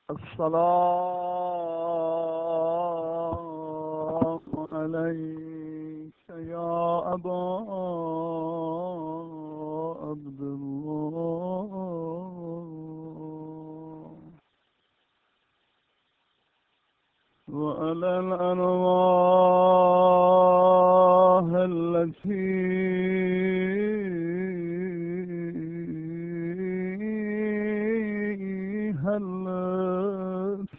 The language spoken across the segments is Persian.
السلام عليك يا أبا عبد الله وعلى الأرواح التي هلت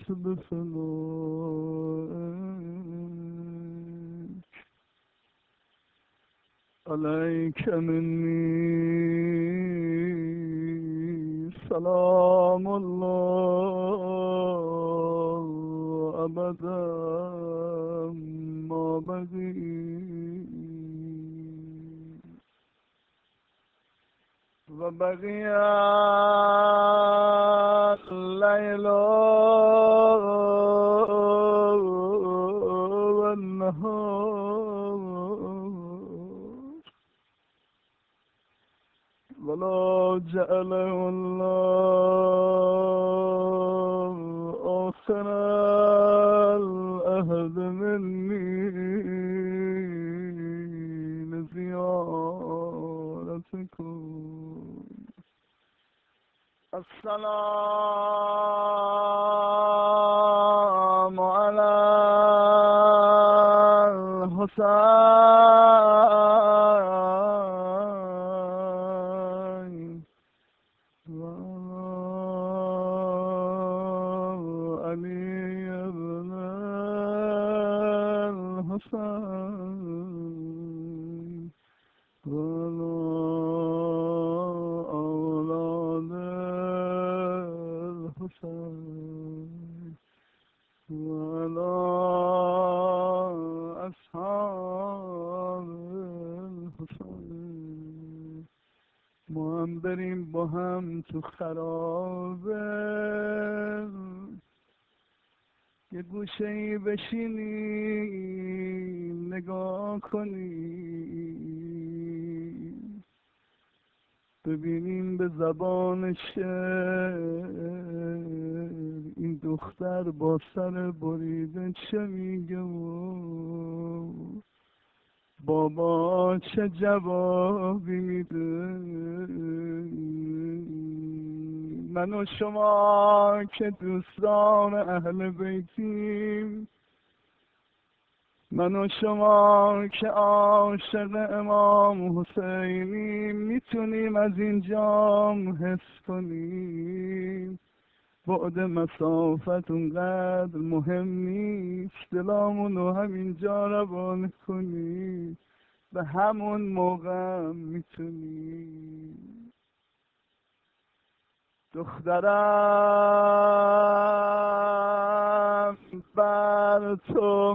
بفنائك عليك مني سلام الله أبدا ما بقيت وبقي الليل والنهار ولا جعله الله آخر العهد مني لزيارتكم. السلام على الحسين علي بن الحسين وعلى أولاد الحسين وعلى أصحاب الحسين. ما هم بریم با هم تو خرابه یه گوشه ای بشینیم نگاه کنیم ببینیم به زبان شعر این دختر با سر بریده چه میگه و بابا چه جوابی میده. من و شما که دوستان اهل بیتیم، من و شما که عاشق امام حسینیم، میتونیم از اینجا حس کنیم بعد مسافت اونقدر مهم نیست، دلامونو همینجا روان کنیم به همون موقع میتونیم. دخترم بر تو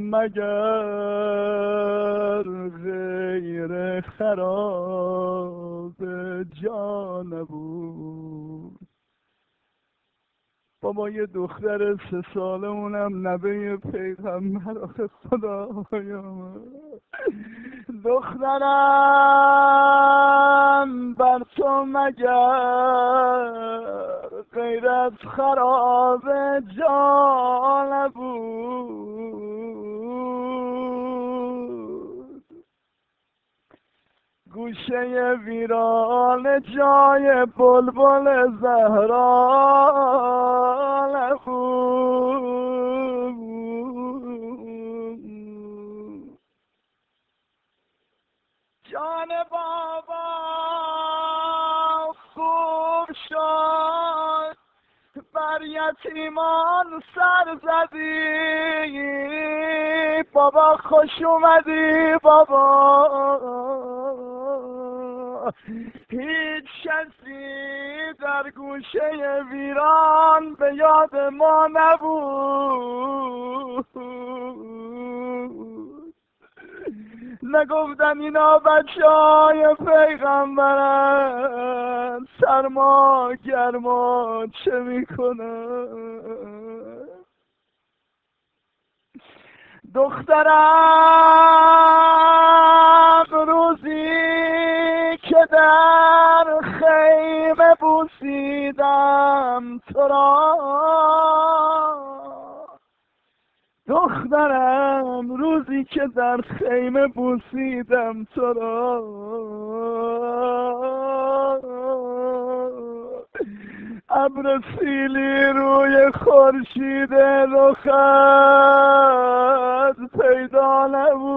مگر غیر خراب جا نبود. بابا یه دختر 3 ساله اونم نوه پیغمبر آخه خدایا. دخترم بر تو مگر غیر از خراب جا نبود. گوشه ویران جای بلبل زهرا نبود. جان بابا خوب شد بر یتیمان سر زدی، بابا خوش اومدی بابا. هیچ کسی در گوشه ویران به یاد ما نبود. نگفتن اینا بچه های پیغمبرن، سرما گرما چه میکنن. دخترم روزی که در خیمه بوسیدم تو را دخترم، روزی که در خیمه بوسیدم تو را ابر سیلی روی خورشید رخت پیدا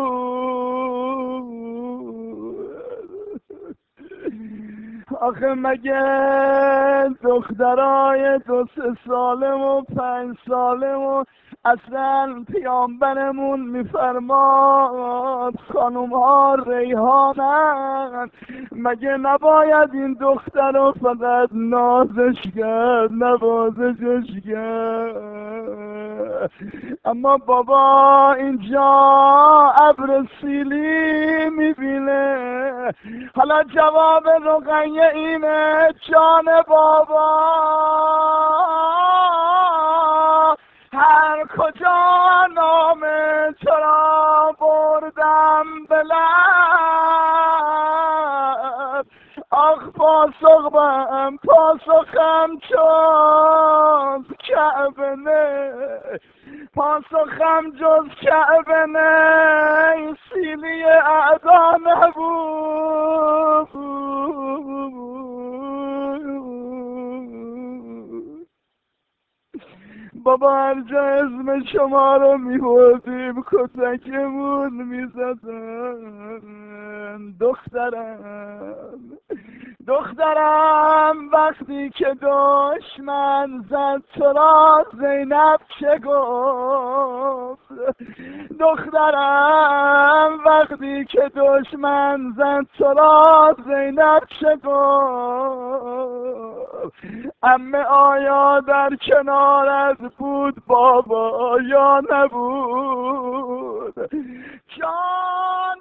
نبود. آخه مگه دخترای 2-3 ساله و 5 ساله و اصلا پیامبرمون میفرماد خانوم ها ریحانن، مگه نباید این دختر رو فقط نازش کرد، نوازشش کرد؟ اما بابا اینجا ابر سیلی میبینه. حالا جواب رقیه اینه جان بابا، هر کجا نام تو را بردم به لب، آخ پاسخم جز کعبه نه، پاسخم جز کعبه نه، سیلی اعدا نبود. بابا هر جا اسم شما رو میبردیم کتکمون میزدن. دخترم وقتی که دشمن زد تو را زینب چه گفت؟ دخترم وقتی که دشمن زد تو را زینب چه گفت؟ عمه آیا در کنارت بود بابا یا نبود؟ جان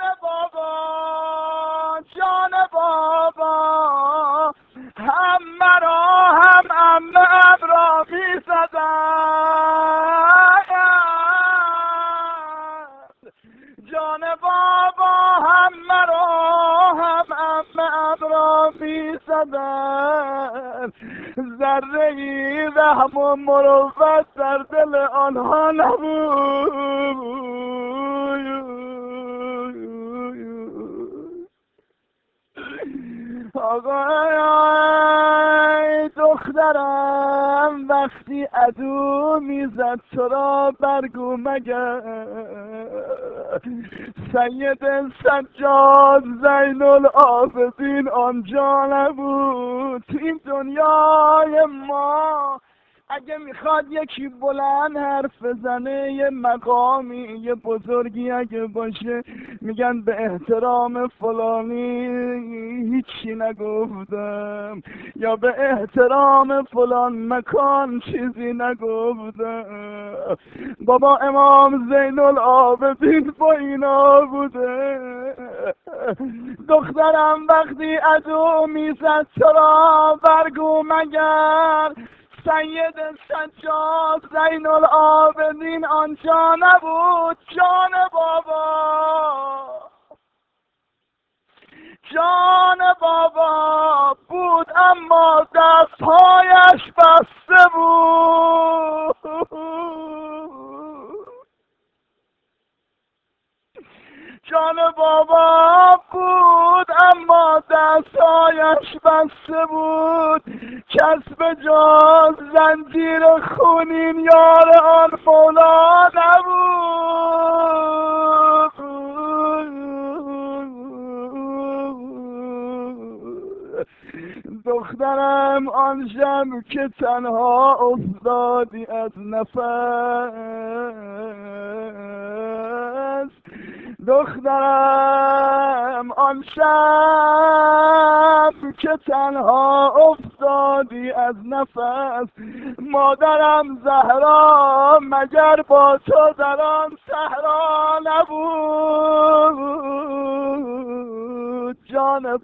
بابا هم مرا هم عمه را می زدن. جان بابا هم مرا هم عمه را می زدن. ذره ای رحم و مروت در دل آنها نبود. آقای دخترم وقتی عدو میزد تو را برگو مگر سید سجاد زین العابدین آنجا نبود؟ تو این دنیای ما اگه میخواد یکی بلند حرف بزنه، یه مقامی یه بزرگی اگه باشه، میگن به احترام فلانی هیچی نگفتم، یا به احترام فلان مکان چیزی نگفتم. بابا امام زین العابدین با اینا بوده. دخترم وقتی عدو میزد تو را برگو مگر سید سجاد زین العابدین آنجا نبود؟ جان بابا بود اما دستهایش بسته بود. جان بابا بود اما دستهایش بسته بود، کس به جز زنجیر خونین یار آن مولا نبود. دخترم آن شب که تنها افتادی از نفس، دخترم آن شب که تنها افتادی از نفس، مادرم زهرا مگر با تو در آن صحرا نبود؟ جان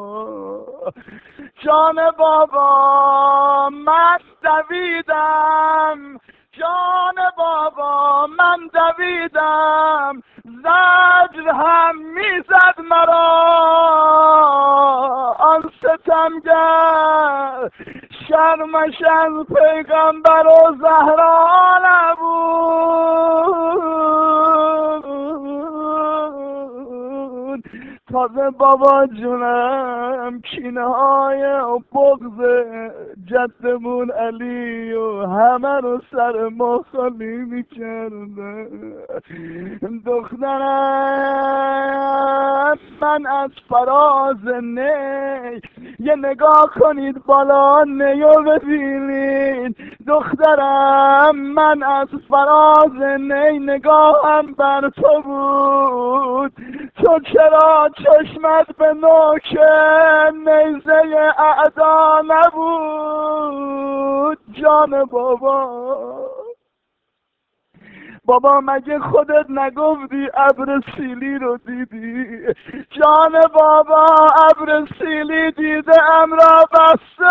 بابا من دویدم، جان بابا من دویدم، زجر هم میزد مرا آن ستمگر شرمش از پیغمبر و زهرا نبود. تازه بابا جونم کینه های بغض جدمون علی و همه رو سر ما خالی میکرده. دخترم من از فراز نی یه نگاه کنید بالا نیو ببینید. دخترم من از فراز نی نگاهم بر تو بود، تو چرا چشمت به نوک نیزه اعدا نبود؟ جان بابا مگه خودت نگفتی ابر سیلی رو دیدی؟ جان بابا ابر سیلی دیده ام را بسته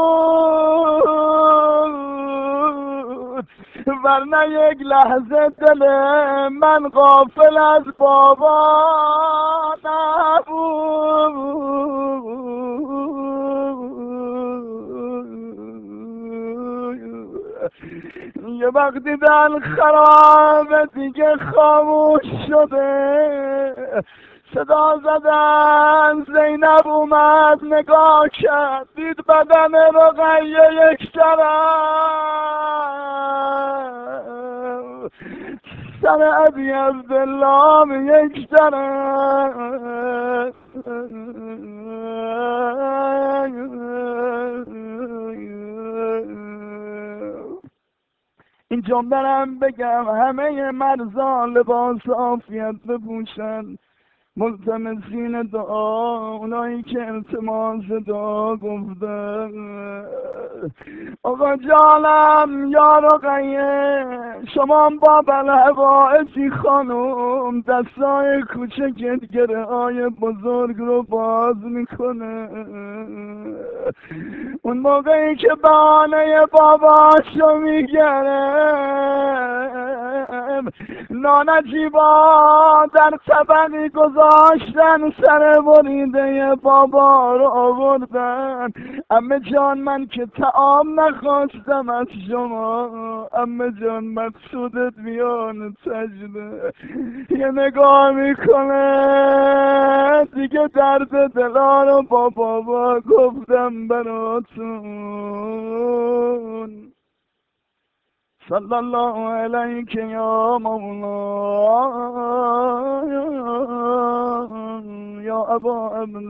بود، ورنه یک لحظه دل من غافل از بابا نبود. یه وقتی دل خرابه دیگه خاموش شده، صدا زدن زینب اومد نگاه کرد دید بدن رقیه یک طرف، سر ابی عبدالله یک طرف. این جمله‌ام بگم همه مرزا لباس عافیت بپوشن، ملتمسین دعا اونایی که التماس دعا گفتن. آقا جانم یا رقیه شما با بلحوائسی خانم دستای کوچکت گره های بزرگ رو باز میکنه. اون موقعی که بهانه باباشو میگرم نانجیبا در طبقی گذاشتن سر بریده بابا رو آوردن. عمه جان من که طعام نخواستم از شما، عمه جان مقصودت بیان سجده. یه نگاه میکنه دیگه درد دلا رو با بابا گفتم براتون. صلی الله علیک یا مولا یا ابا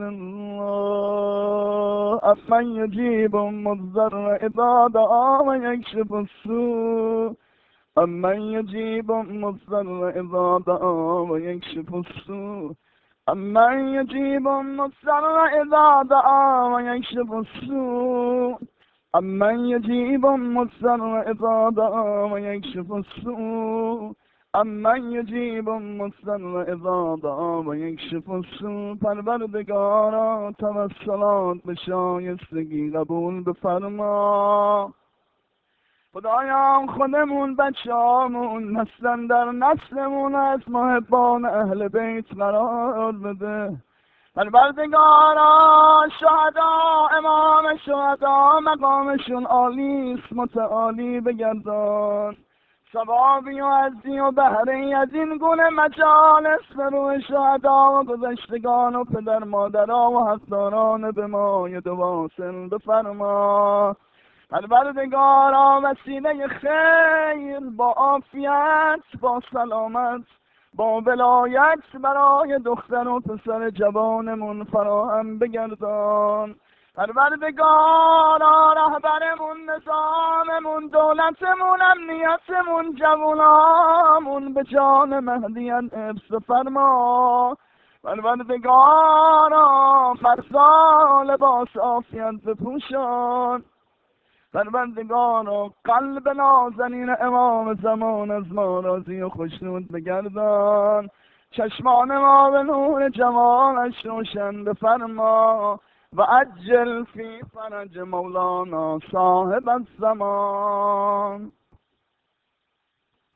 عبدالله امن یجیب مضطر اذا دعا و یکشف السوء، امن یجیب مضطر اذا دعا و یکشف السوء، امن یجیب مضطر اذا دعا و یکشف السوء، امن یجیب مضطر اذا دعا و یکشف السوء، امن یجیب مضطر اذا دعا و یکشف السوء. پروردگارا توسلات به شایستگی قبول بفرما. خدایا خودمون بچه‌هامون نسلن در نسلمون از محبان اهل بیت قرار بده. پروردگارا شهدا امام شهدا مقامشون عالیست متعالی بگردان. ثوابی و عزی و بهره‌ای از این گونه مجالس به روی شهدا و گذشتگان و پدر مادرها و حقداران به مایه واصل بفرما. پروردگارا وسیله خیر با عافیت با سلامت با ولایت برای دختر و پسر جوانمون فراهم بگردان. پروردگارا رهبرمون نظاممون دولتمون امنیتمون جوانامون به جان مهدیت حفظ فرما. پروردگارا فرزا لباس عافیت بپوشان. پروردگارا قلب نازنین امام زمان از ما راضی و خوشنود بگردان. چشمان ما به نور جمالش روشن بفرما و عجل فی فرج مولانا صاحب الزمان.